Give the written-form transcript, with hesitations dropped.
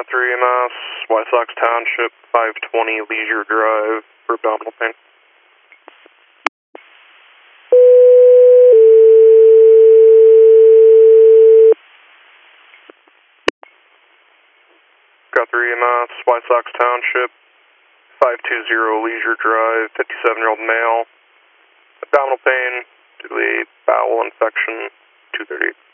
Got 3 EMS, White Sox Township, 520 Leisure Drive for abdominal pain. Got 3 EMS, White Sox Township, 520 Leisure Drive, 57-year-old male, abdominal pain due to a bowel infection, 2:30.